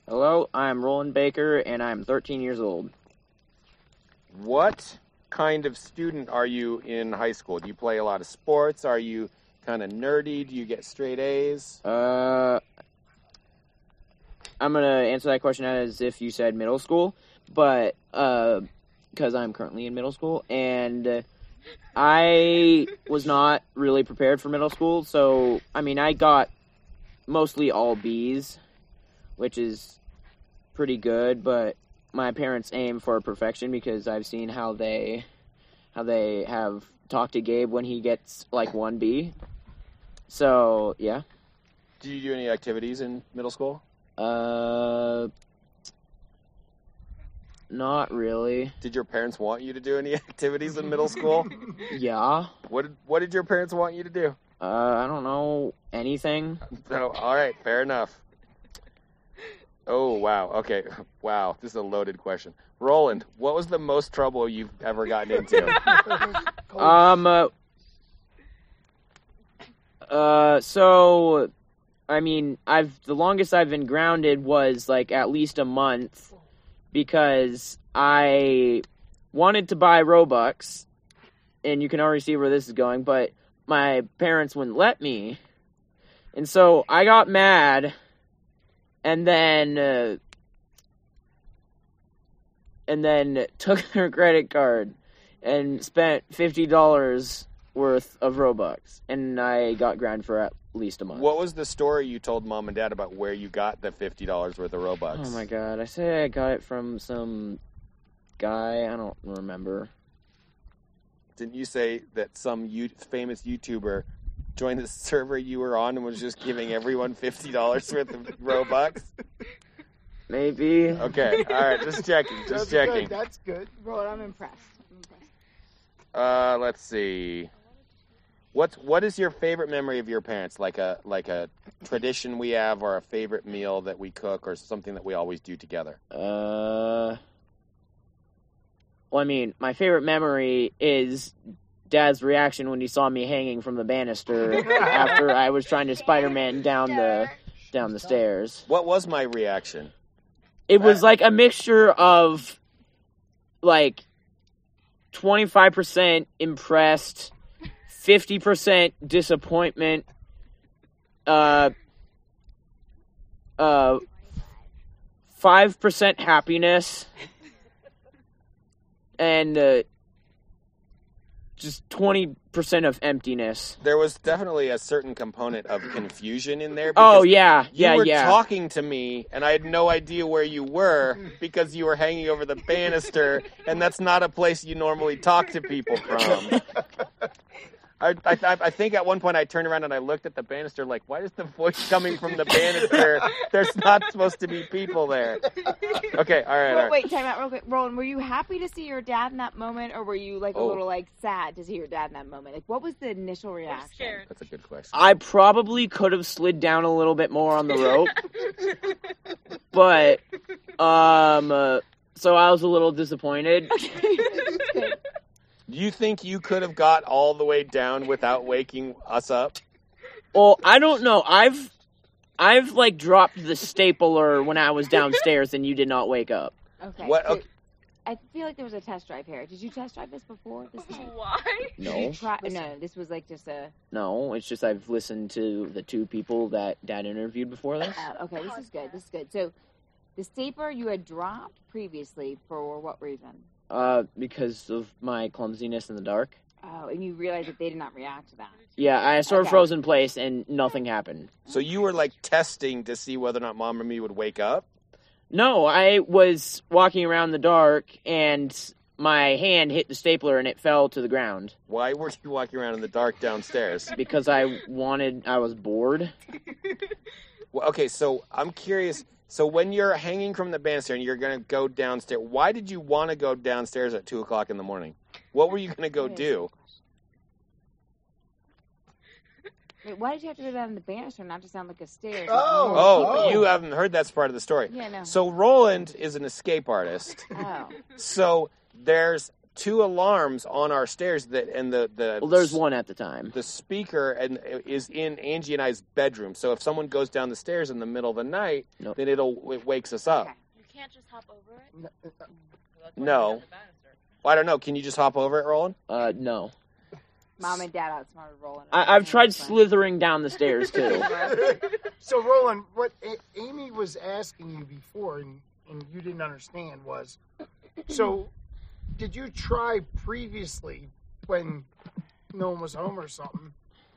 Hello, I'm Roland Baker, and I'm 13 years old. What kind of student are you in high school? Do you play a lot of sports? Are you kind of nerdy? Do you get straight A's? I'm going to answer that question as if you said middle school, but because I'm currently in middle school, and I was not really prepared for middle school, so, I got mostly all B's, which is pretty good, but my parents aim for perfection because I've seen how they have talked to Gabe when he gets like 1B. So, yeah. Do you do any activities in middle school? Not really. Did your parents want you to do any activities in middle school? Yeah. What did your parents want you to do? I don't know, anything. Oh, all right, fair enough. Oh, wow. Okay. Wow. This is a loaded question. Roland, what was the most trouble you've ever gotten into? So, the longest I've been grounded was like at least a month because I wanted to buy Robux, and you can already see where this is going, but my parents wouldn't let me. And so I got mad, and then took their credit card and spent $50 worth of Robux, and I got grounded for at least a month. What was the story you told Mom and Dad about where you got the $50 worth of Robux? Oh my god, I say I got it from some guy, I don't remember. Didn't you say that some famous YouTuber joined the server you were on and was just giving everyone $50 worth of Robux? Maybe. Okay, all right, just checking. Good. That's good. Bro, I'm impressed. Let's see. What is your favorite memory of your parents? Like a tradition we have, or a favorite meal that we cook, or something that we always do together? My favorite memory is Dad's reaction when he saw me hanging from the banister after I was trying to Spider-Man down the stairs. What was my reaction? It was like a mixture of like 25% impressed, 50% disappointment, 5% happiness, and just 20% of emptiness. There was definitely a certain component of confusion in there. Oh, yeah. You were talking to me, and I had no idea where you were because you were hanging over the banister, and that's not a place you normally talk to people from. I think at one point I turned around and I looked at the banister like, why is the voice coming from the banister? There's not supposed to be people there. Okay, all right. Wait, time out real quick. Roland, were you happy to see your dad in that moment, or were you like a little sad to see your dad in that moment? Like, what was the initial reaction? Scared. That's a good question. I probably could have slid down a little bit more on the rope, but so I was a little disappointed. Do you think you could have got all the way down without waking us up? Well, I don't know. I've like dropped the stapler when I was downstairs and you did not wake up. Okay. What? So Okay. I feel like there was a test drive here. Did you test drive this before? Why? No. No, this was like just a... No, it's just I've listened to the two people that Dad interviewed before this. Okay, this is good. So the stapler you had dropped previously for what reason? Because of my clumsiness in the dark. Oh, and you realized that they did not react to that. Yeah, I sort of froze in place and nothing happened. So you were like testing to see whether or not Mom or me would wake up? No, I was walking around the dark and my hand hit the stapler and it fell to the ground. Why were you walking around in the dark downstairs? Because I was bored. Well, okay, so I'm curious. So when you're hanging from the banister and you're going to go downstairs, why did you want to go downstairs at 2 o'clock in the morning? What were you going to go do? Wait, why did you have to go down the banister and not just sound like a stairs? Oh, you haven't heard that's part of the story. Yeah, no. So Roland is an escape artist. Oh. So there's 2 alarms on our stairs and the Well, there's one at the time. the speaker is in Angie and I's bedroom. So if someone goes down the stairs in the middle of the night, Nope. then it wakes us up. Okay. You can't just hop over it? No. Well, I don't know. Can you just hop over it, Roland? No. Mom and Dad outsmarted Roland. I've tried slithering down the stairs too. So, Roland, what Amy was asking you before, and you didn't understand, was, so did you try previously when no one was home or something?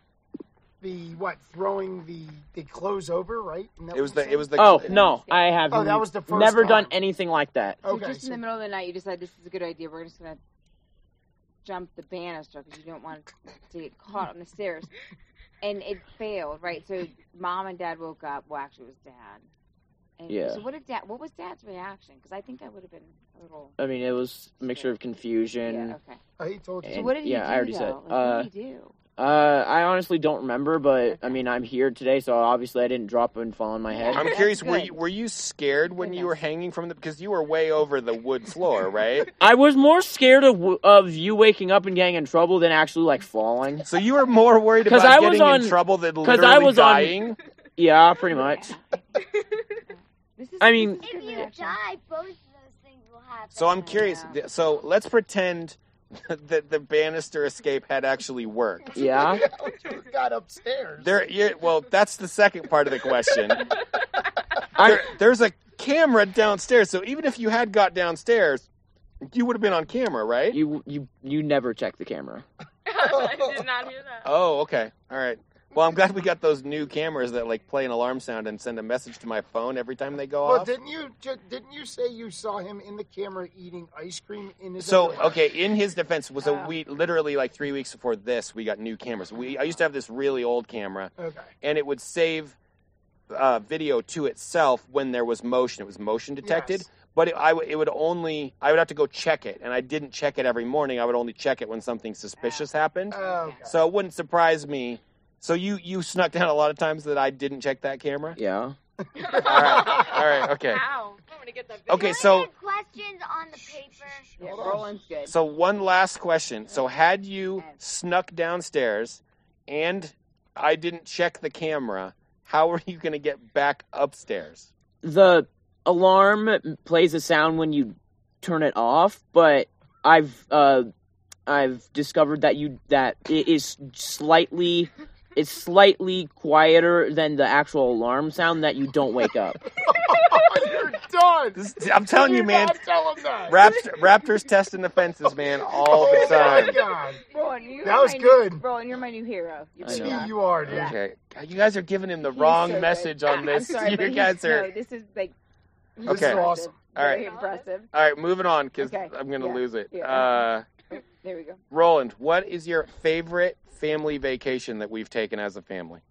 Throwing the clothes over, right? Isn't that It was what you it was the. Oh no, I have Oh, that was the first never done time. anything like that. So Okay, just in the middle of the night, you decide this is a good idea. We're just gonna jump the banister because you don't want to get caught on the stairs. And it failed, right? So Mom and Dad woke up. Well, actually, it was Dad. And Yeah. So what was Dad's reaction? Because I think I would have been a little. I mean, it was a mixture of confusion. Yeah. Okay. Oh, he told you. So And- what did he do? yeah, I already said. though? Like, what did he do? I honestly don't remember, but I mean, I'm here today, so obviously I didn't drop and fall on my head. I'm That's curious. good. Were you scared when you were hanging from because you were way over the wood floor, right? I was more scared of you waking up and getting in trouble than actually like falling. So you were more worried 'Cause about I was getting in on- trouble than 'cause literally I was on- dying. Yeah, pretty much. This is, I mean- this is good If you reaction. die, both of those things will happen. So I'm curious. Yeah. So let's pretend that the banister escape had actually worked. Yeah. You got upstairs. Well, that's the second part of the question. I, There's a camera downstairs, so even if you had got downstairs, you would have been on camera, right? you never check the camera. I did not hear that. Oh, okay. All right. Well, I'm glad we got those new cameras that like play an alarm sound and send a message to my phone every time they go Well, off. didn't you say you saw him in the camera eating ice cream in his So, underwear? okay, in his defense, we literally like 3 weeks before this, we got new cameras. I used to have this really old camera, Okay. and it would save video to itself when there was motion. It was motion detected, Yes. but I would have to go check it, and I didn't check it every morning. I would only check it when something suspicious happened. Okay. So it wouldn't surprise me. So you snuck down a lot of times that I didn't check that camera. Yeah. All right, okay. Ow. I'm going to get that video. Okay, so questions on the paper. Yeah, Roland's good. So one last question. So had you snuck downstairs and I didn't check the camera, how are you going to get back upstairs? The alarm plays a sound when you turn it off, but I've discovered that it is slightly quieter than the actual alarm sound that you don't wake up. You're done. I'm telling you, Do man, not tell him that. Raptors testing the fences, man, all the Oh my time. God. Roland, That was good. Roland, you're my new hero. I know. Yeah, you are, dude. Yeah. Okay, you guys are giving him the He's wrong so good. message on I'm this. sorry, but You guys are this is like This Okay. is awesome. All Very right. impressive. all right. Moving on because Okay, I'm gonna yeah, lose it. yeah. There we go. Roland, what is your favorite family vacation that we've taken as a family?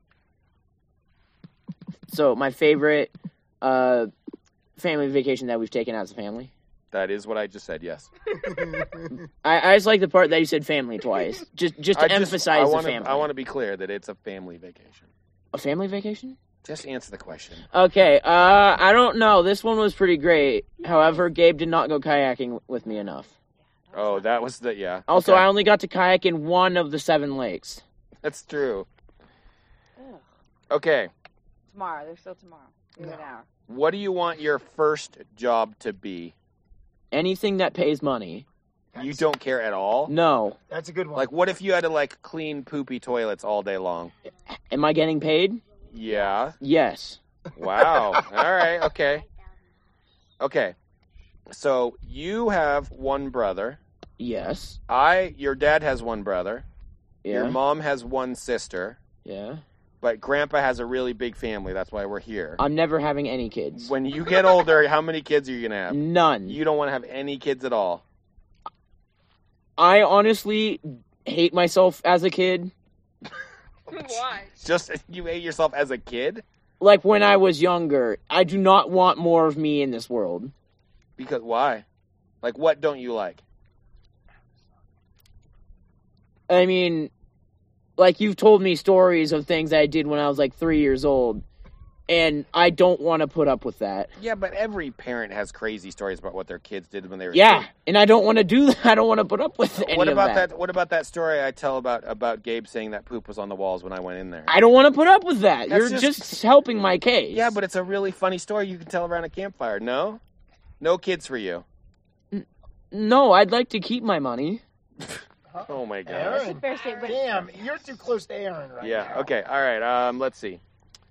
So my favorite family vacation that we've taken as a family. That is what I just said. Yes. I just like the part that you said family twice, just to emphasize the family. I want to be clear that it's a family vacation. A family vacation? Just answer the question. Okay, I don't know. This one was pretty great. However, Gabe did not go kayaking with me enough. Oh, that was yeah. Also, Okay. I only got to kayak in one of the 7 lakes. That's true. Ugh. Okay. Tomorrow. There's still tomorrow. We have an hour. What do you want your first job to be? Anything that pays money. You don't care at all? No. That's a good one. Like, what if you had to, like, clean poopy toilets all day long? Am I getting paid? Yeah. Yes. Wow. All right. Okay. Okay. So, you have one brother. Yes. Your dad has one brother. Your Yeah. mom has one sister. Yeah. But Grandpa has a really big family. That's why we're here. I'm never having any kids. When you get older, how many kids are you going to have? None. You don't want to have any kids at all. I honestly hate myself as a kid. Why? Just you hate yourself as a kid? Like when I was younger. I do not want more of me in this world. Because why? Like, what don't you like? I mean, like you've told me stories of things that I did when I was like 3 years old. and I don't want to put up with that. Yeah, but every parent has crazy stories about what their kids did when they were Yeah, kids. and I don't want to do that. I don't want to put up with any What of about that. that? What about that story I tell about Gabe saying that poop was on the walls when I went in there? I don't want to put up with that. That's You're just- just helping my case. Yeah, but it's a really funny story you can tell around a campfire. No? No kids for you. No, I'd like to keep my money. Oh my gosh. Aaron, Fair statement. damn, you're too close to Aaron right Yeah, now. okay. All right. Let's see.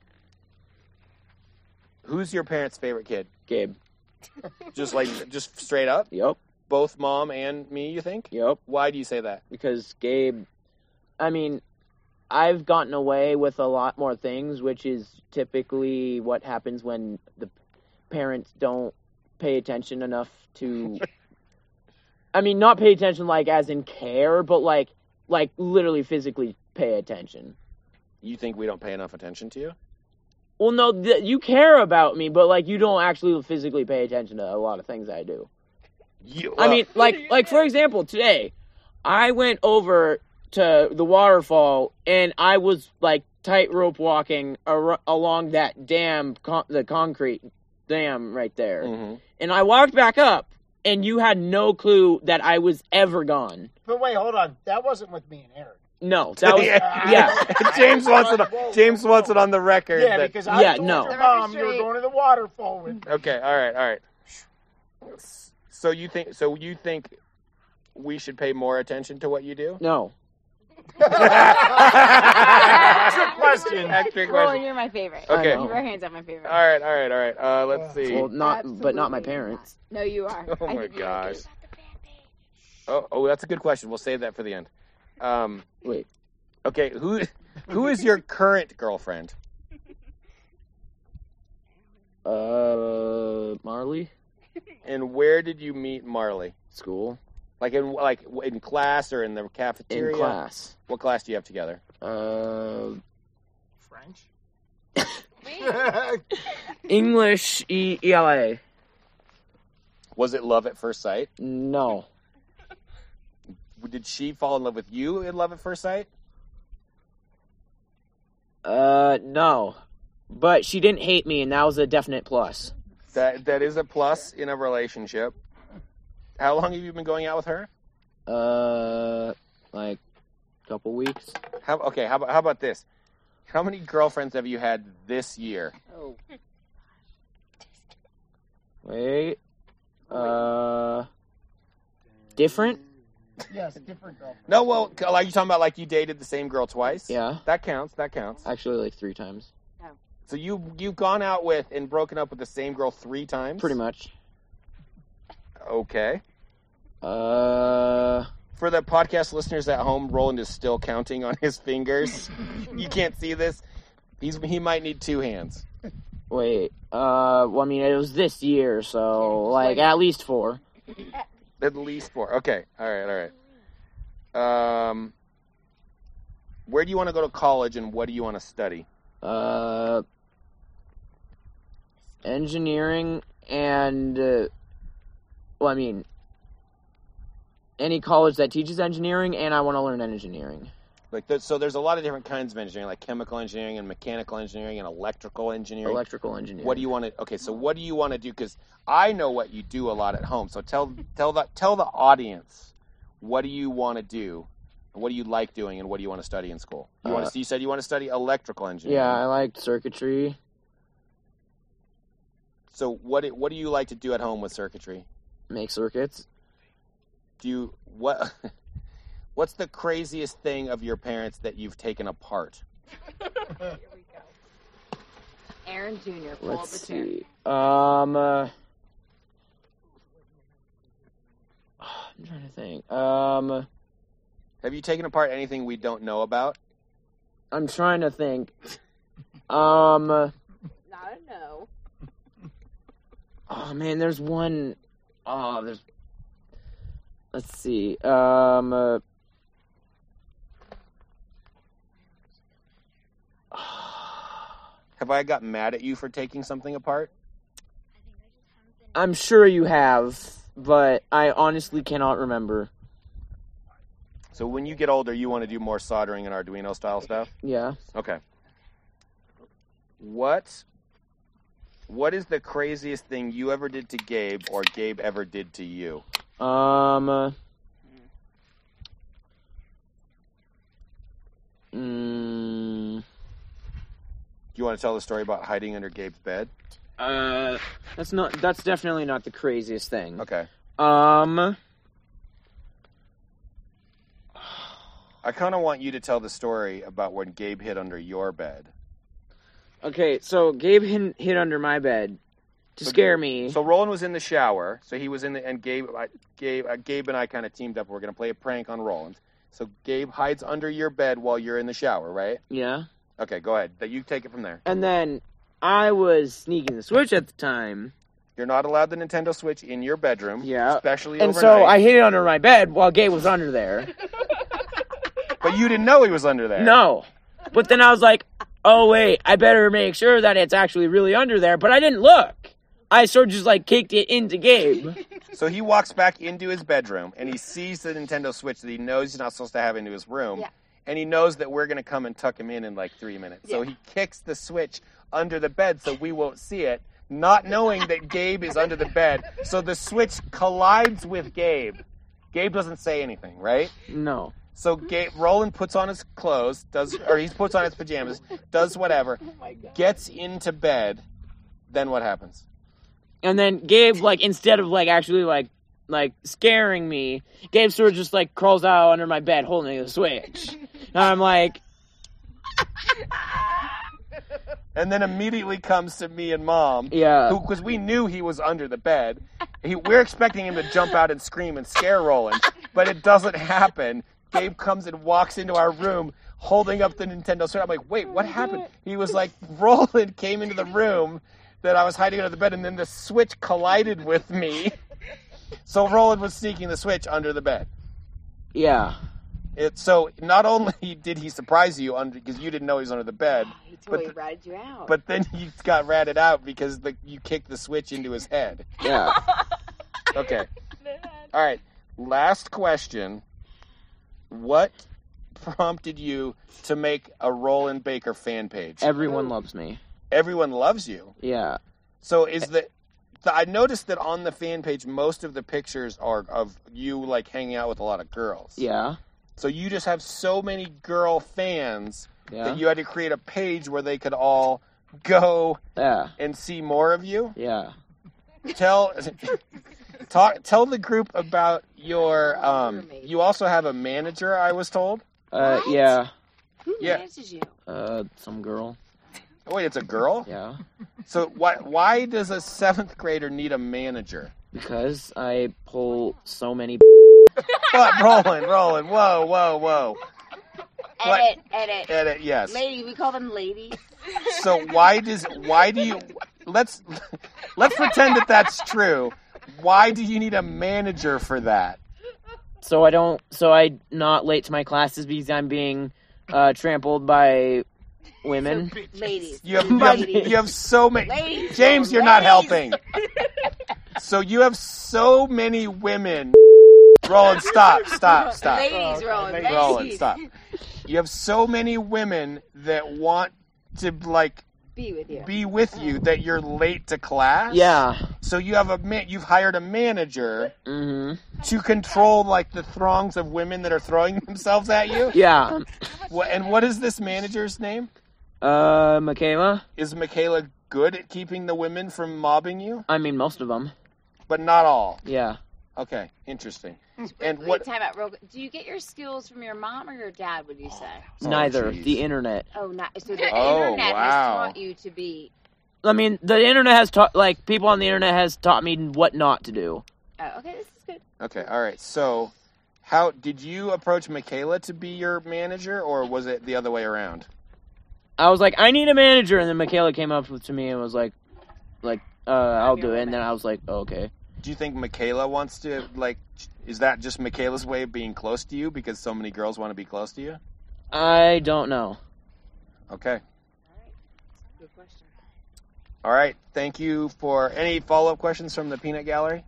Who's your parents' favorite kid? Gabe. Just straight up? Yep. Both mom and me, you think? Yep. Why do you say that? Because Gabe, I mean, I've gotten away with a lot more things, which is typically what happens when the parents don't pay attention enough to. I mean, not pay attention like as in care, but like literally physically pay attention. You think we don't pay enough attention to you? Well, no, you care about me, but like you don't actually physically pay attention to a lot of things I do. I mean, like for example, today I went over to the waterfall and I was like tightrope walking along that dam, the concrete dam right there, Mhm. and I walked back up, and you had no clue that I was ever gone. But wait, hold on. That wasn't with me and Aaron. No, that was yeah. James wants it on the record. Yeah, that- because I Yeah, told no. your mom you were going to the waterfall with. Okay, all right. So you think we should pay more attention to what you do? No. Trick question. Trick Roland, question. you're my favorite. Okay. I know. Keep our hands on my favorite. All right. Let's see. Well, but not my Absolutely parents. not. No, you are. Oh I my think you're gosh. good. Oh, that's a good question. We'll save that for the end. Wait. Okay, who is your current girlfriend? Marley, And where did you meet Marley? school, Like in class or in the cafeteria? in class. What class do you have together? French? English, ELA. Was it love at first sight? No. Did she fall in love with you in love at first sight? No. But she didn't hate me, and that was a definite plus. That is a plus in a relationship. How long have you been going out with her? Like, couple weeks. How about this? How many girlfriends have you had this year? Oh. Wait. Different? Yes, different girlfriend. No, well, are you talking about like you dated the same girl twice? Yeah. That counts. Actually, like 3 times. So you've gone out with and broken up with the same girl 3 times? Pretty much. Okay. Uh, For the podcast listeners at home, Roland is still counting on his fingers. You can't see this. He might need 2 hands. wait. Well, I mean, it was this year, so, like, at least 4. At least 4. Okay. All right. Where do you want to go to college and what do you want to study? Engineering and, well, I mean, any college that teaches engineering, and I want to learn engineering. So there's a lot of different kinds of engineering, like chemical engineering and mechanical engineering and electrical engineering. Electrical engineering. What do you want to? Okay, so what do you want to do? Because I know what you do a lot at home. So tell the audience, what do you want to do, and what do you like doing, and what do you want to study in school? You said you want to study electrical engineering. Yeah, I like circuitry. So what do you like to do at home with circuitry? Make circuits. What's the craziest thing of your parents that you've taken apart? Here we go. Aaron Jr. Pull up Let's a chair. see. I'm trying to think. Have you taken apart anything we don't know about? I'm trying to think. Not a no. Oh man, there's one. Oh, there's. Let's see. Have I got mad at you for taking something apart? I'm sure you have, but I honestly cannot remember. So when you get older, you want to do more soldering and Arduino style stuff? Yeah. Okay. What What is the craziest thing you ever did to Gabe or Gabe ever did to you? Do you want to tell the story about hiding under Gabe's bed? That's definitely not the craziest thing. Okay. Um, I kind of want you to tell the story about when Gabe hid under your bed. okay, so Gabe hid under my bed to scare me. So Roland was in the shower. So he was in the, and Gabe and I kind of teamed up. We're going to play a prank on Roland. So Gabe hides under your bed while you're in the shower, right? Yeah. Okay, go ahead. You take it from there. And then I was sneaking the Switch at the time. You're not allowed the Nintendo Switch in your bedroom. Yeah. Especially And overnight. so I hid it under my bed while Gabe was under there. But you didn't know he was under there. No. But then I was like, oh, wait, I better make sure that it's actually really under there. But I didn't look. I sort of just, like, kicked it into Gabe. So he walks back into his bedroom, and he sees the Nintendo Switch that he knows he's not supposed to have into his room. Yeah. And he knows that we're going to come and tuck him in like 3 minutes. So he kicks the Switch under the bed so we won't see it, not knowing that Gabe is under the bed. So the Switch collides with Gabe. Gabe doesn't say anything, right? No. So Roland puts on his clothes, he puts on his pajamas, does whatever, gets into bed. Then what happens? And then Gabe, like, instead of, like, actually, like scaring me, Gabe sort of just, like, crawls out under my bed holding the Switch. And I'm like... And then immediately comes to me and Mom. Yeah. Because we knew he was under the bed. We're expecting him to jump out and scream and scare Roland. But it doesn't happen. Gabe comes and walks into our room holding up the Nintendo Switch. I'm like, wait, what happened? He was like, Roland came into the room that I was hiding under the bed, and then the Switch collided with me. So Roland was sneaking the Switch under the bed. Yeah. So not only did he surprise you because you didn't know he was under the bed, He totally ratted you out. but then he got ratted out because you kicked the Switch into his head. Yeah. Okay. All right. Last question. What prompted you to make a Roland Baker fan page? Everyone loves me. Everyone loves you. Yeah. So I noticed that on the fan page, most of the pictures are of you like hanging out with a lot of girls. Yeah. So you just have so many girl fans Yeah. that you had to create a page where they could all go Yeah. and see more of you. Yeah. Tell the group about your. You also have a manager, I was told. What? Yeah. Who yeah. manages you? Some girl. Oh, wait, it's a girl? Yeah. So why does a 7th grader need a manager? Because I pull so many. But Roland, whoa. What? Edit. Yes. Lady, we call them ladies. So why do you? Let's pretend that that's true. Why do you need a manager for that? So I'm not late to my classes because I'm being trampled by women. Ladies. You have so many. Ladies. James, you're not helping. So you have so many women. Roland, stop. Ladies, Roland. Ladies. Roland, stop. You have so many women that want to be with you that you're late to class. Yeah. So you've hired a manager Mm-hmm. to control like the throngs of women that are throwing themselves at you. Yeah. And what is this manager's name? Michaela? Is Michaela good at keeping the women from mobbing you? I mean, most of them. But not all. Yeah. Okay, interesting. And what? time out real quick. Do you get your skills from your mom or your dad, would you say? Oh, Neither. geez. The internet. Oh, not so the Oh, internet wow. has taught you to be. I mean, the internet has taught, like, people on the internet has taught me what not to do. Oh, okay, this is good. Okay, all right. So, how did you approach Michaela to be your manager, or was it the other way around? I was like, I need a manager, and then Michaela came up to me and was like, I'll do it, and then I was like, oh, okay. Do you think Michaela wants to, is that just Michaela's way of being close to you because so many girls want to be close to you? I don't know. Okay. All right. Good question. All right. Thank you for any follow-up questions from the Peanut Gallery?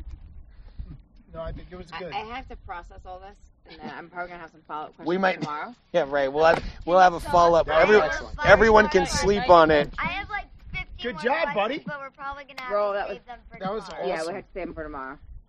No, I think it was good. I have to process all this, and then I'm probably going to have some follow-up questions We might- tomorrow. Yeah, right. We'll have a follow-up. Excellent. Everyone can sleep on it. I have like 15 few Good more job, questions, buddy. But we're probably gonna have Roll, to that save was- them for that was tomorrow. Yeah, awesome. we'll have to save them for tomorrow.